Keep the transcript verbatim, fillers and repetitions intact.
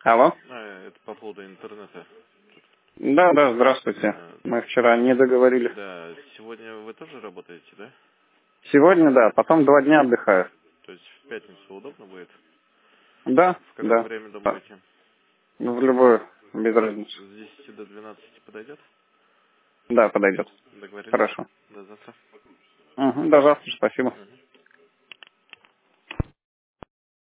Алло? А, это по поводу интернета. Да, да, здравствуйте. А, Мы вчера не договорились. да, сегодня вы тоже работаете, да? Сегодня, да, потом два дня отдыхаю. То есть в пятницу удобно будет? Да, В какое да. время Да. думаете? Ну, в любую, без разницы. С десяти до двенадцати подойдет? Да, подойдет. Договорились? Хорошо. До завтра. Угу, до завтра, спасибо. Мгм.